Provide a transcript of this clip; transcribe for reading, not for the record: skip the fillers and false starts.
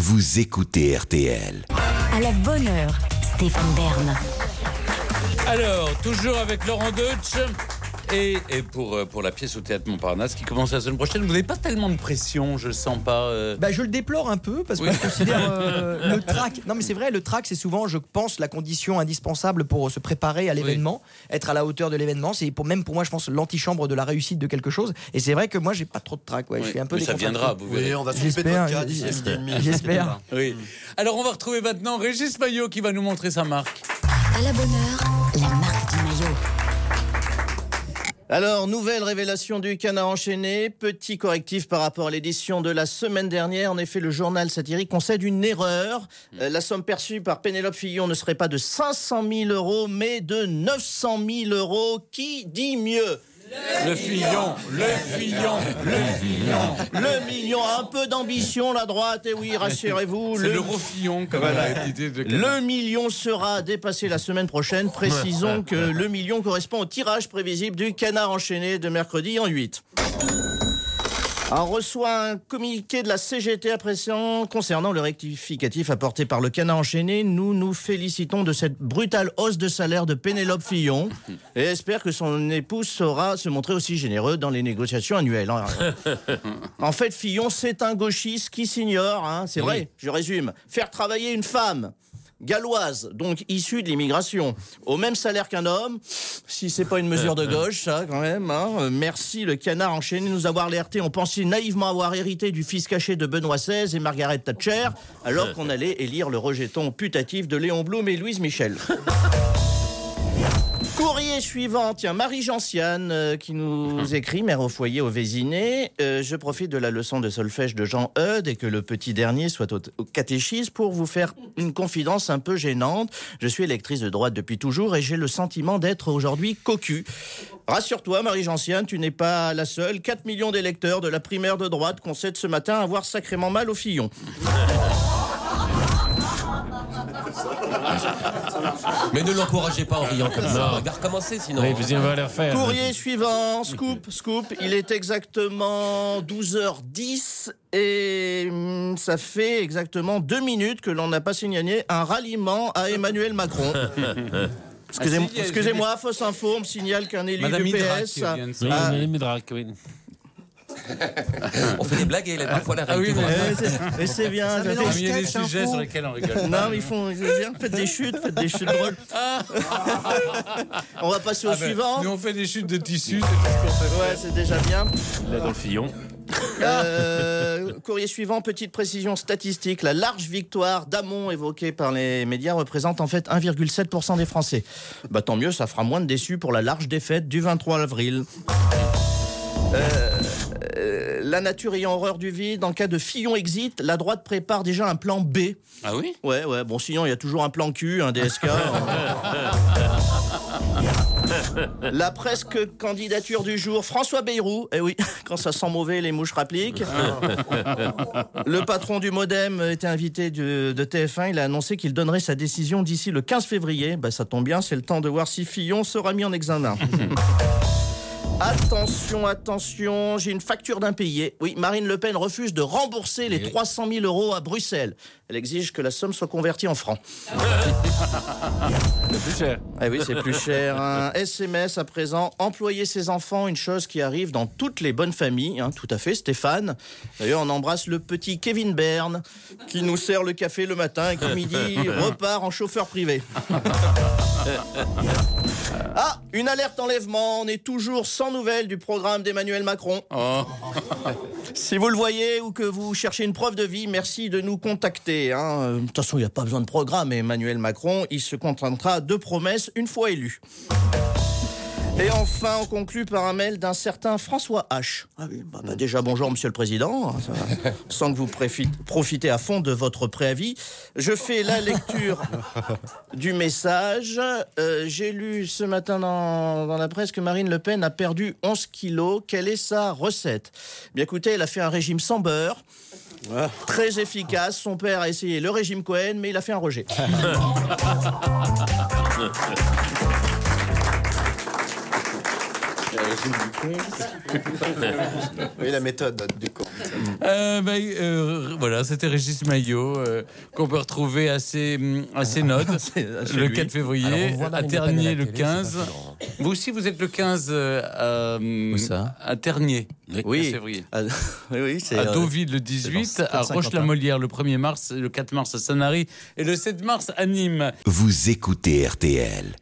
vous écoutez RTL. À la bonne heure, Stéphane Bern. Alors, toujours avec Laurent Deutsch. Et pour la pièce au Théâtre Montparnasse qui commence la semaine prochaine, vous n'avez pas tellement de pression, je le sens pas. Je le déplore un peu parce que je considère le track. Non mais c'est vrai, le track c'est souvent, je pense, la condition indispensable pour se préparer à l'événement, être à la hauteur de l'événement. C'est même pour moi, je pense, l'antichambre de la réussite de quelque chose. Et c'est vrai que moi, j'ai pas trop de track. Je suis un peu. Mais ça viendra, vous verrez. Oui, on va s'occuper de votre cas d'ici à midi et demi. J'espère. Oui. Alors on va retrouver maintenant Régis Maillot qui va nous montrer sa marque. À la bonne heure, la marque du maillot. Alors, nouvelle révélation du Canard enchaîné. Petit correctif par rapport à l'édition de la semaine dernière. En effet, le journal satirique concède une erreur. La somme perçue par Pénélope Fillon ne serait pas de 500 000 euros, mais de 900 000 euros. Qui dit mieux ? Le Fillon. Le million, un peu d'ambition, la droite, et oui, rassurez-vous. C'est l'euro Fillon, comme la idée de Le million sera dépassé la semaine prochaine. Précisons que le million correspond au tirage prévisible du Canard enchaîné de mercredi en 8. On reçoit un communiqué de la CGT appréciant concernant le rectificatif apporté par le Canard enchaîné. Nous nous félicitons de cette brutale hausse de salaire de Pénélope Fillon et espère que son épouse saura se montrer aussi généreux dans les négociations annuelles. En fait, Fillon, c'est un gauchiste qui s'ignore. C'est vrai, je résume. Faire travailler une femme galloise, donc issue de l'immigration, au même salaire qu'un homme, si c'est pas une mesure de gauche, ça, quand même. Merci, le Canard enchaîné, de nous avoir alertés. On pensait naïvement avoir hérité du fils caché de Benoît XVI et Margaret Thatcher, alors qu'on allait élire le rejeton putatif de Léon Blum et Louise Michel. Courrier suivant, tiens, Marie Gentiane qui nous écrit, mère au foyer au Vésiné. Je profite de la leçon de solfège de Jean Eudes et que le petit dernier soit au catéchisme pour vous faire une confidence un peu gênante. Je suis électrice de droite depuis toujours et j'ai le sentiment d'être aujourd'hui cocu. Rassure-toi, Marie Gentiane, tu n'es pas la seule. 4 millions d'électeurs de la primaire de droite concèdent ce matin avoir sacrément mal au Fillon. Mais ne l'encouragez pas en riant comme ça. On va recommencer sinon. Oui, puis on va les refaire. Courrier suivant, scoop. Il est exactement 12h10 et ça fait exactement 2 minutes que l'on n'a pas signalé un ralliement à Emmanuel Macron. Excusez-moi, fausse info, on me signale qu'un élu Madame du PS... Oui. On fait des blagues et parfois la réalité. Et c'est bien. Il y a des sujets sur lesquels on rigole. Non, mais faites des chutes drôles. On va passer au suivant. Nous on fait des chutes de tissu, c'est tout ce qu'on fait. Ouais, c'est déjà bien. Là dans le Fillon. Courrier suivant, petite précision statistique. La large victoire d'Hamon évoquée par les médias représente en fait 1,7% des Français. Tant mieux, ça fera moins de déçus pour la large défaite du 23 avril. La nature ayant horreur du vide, en cas de Fillon exit, la droite prépare déjà un plan B. Ah oui ? Ouais. Bon, sinon, il y a toujours un plan Q, un DSK. La presque candidature du jour, François Bayrou. Eh oui, quand ça sent mauvais, les mouches rappliquent. Le patron du Modem était invité de TF1. Il a annoncé qu'il donnerait sa décision d'ici le 15 février. Ça tombe bien, c'est le temps de voir si Fillon sera mis en examen. Attention, j'ai une facture d'impayé. Oui, Marine Le Pen refuse de rembourser les 300 000 euros à Bruxelles. Elle exige que la somme soit convertie en francs. C'est plus cher. Eh oui, c'est plus cher. Un SMS à présent. Employer ses enfants, une chose qui arrive dans toutes les bonnes familles. Tout à fait, Stéphane. D'ailleurs, on embrasse le petit Kevin Bern qui nous sert le café le matin et qui midi repart en chauffeur privé. Ah, une alerte enlèvement. On est toujours sans nouvelles du programme d'Emmanuel Macron. Si vous le voyez ou que vous cherchez une preuve de vie, merci de nous contacter. De toute façon, il n'y a pas besoin de programme. Emmanuel Macron, il se contentera de promesses une fois élu. Et enfin, on conclut par un mail d'un certain François H. Ah oui, déjà, bonjour, Monsieur le Président. Sans que vous profitez à fond de votre préavis, je fais la lecture du message. J'ai lu ce matin dans la presse que Marine Le Pen a perdu 11 kilos. Quelle est sa recette ? Bien écoutez, elle a fait un régime sans beurre. Très efficace. Son père a essayé le régime Cohen, mais il a fait un rejet. Oui, la méthode du con. Voilà, c'était Régis Maillot qu'on peut retrouver assez node le 4 février, Alors, on voit à Marine Le Pen Ternier à la le télé, 15. c'est pas violent. Vous aussi, vous êtes le 15 Où ça à Ternier, Oui. 15 février. Oui, c'est. À Deauville le 18, c'est dans à 50 Roche-la-Molière le 1er mars, le 4 mars à Sanary et le 7 mars à Nîmes. Vous écoutez RTL.